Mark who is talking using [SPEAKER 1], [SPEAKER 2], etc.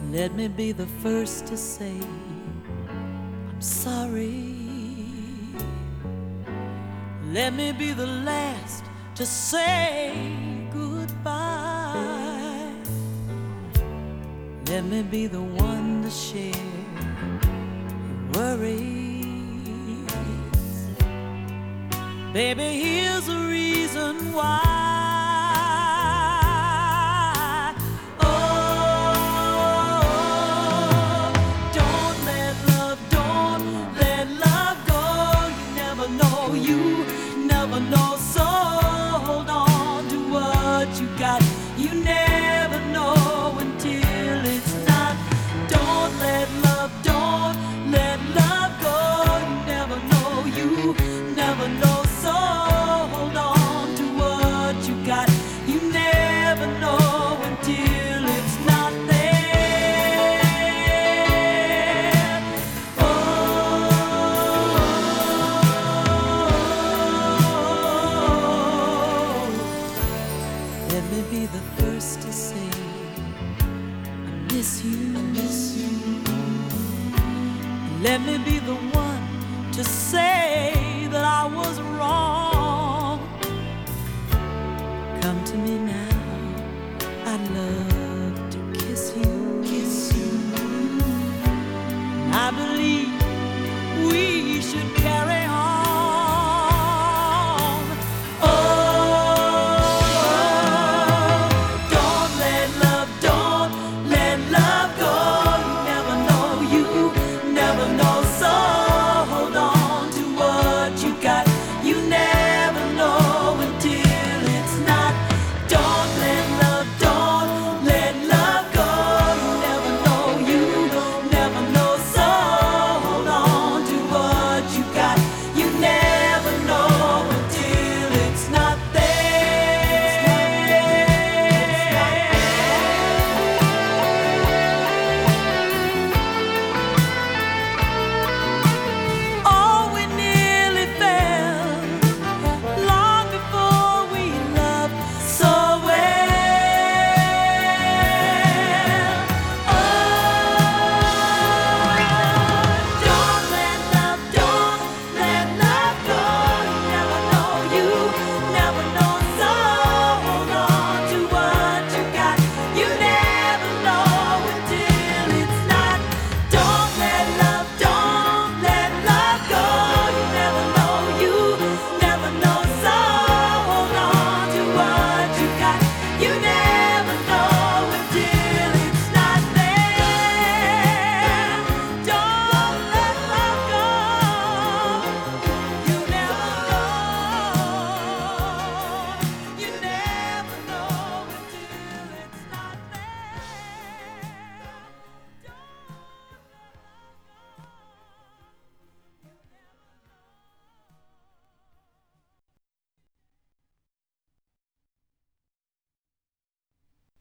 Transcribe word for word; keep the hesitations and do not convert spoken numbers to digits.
[SPEAKER 1] Let me be the first to say I'm sorry. Let me be the last to say goodbye. Let me be the one to share your worries. Baby, here's the reason why. You never know, so hold on to what you got. You never know until it's not. Don't let love, don't let love go. You never know, you never know, so hold on to what you got. You never know until it's not there. Let me be the first to say I miss you. Let me be the one to say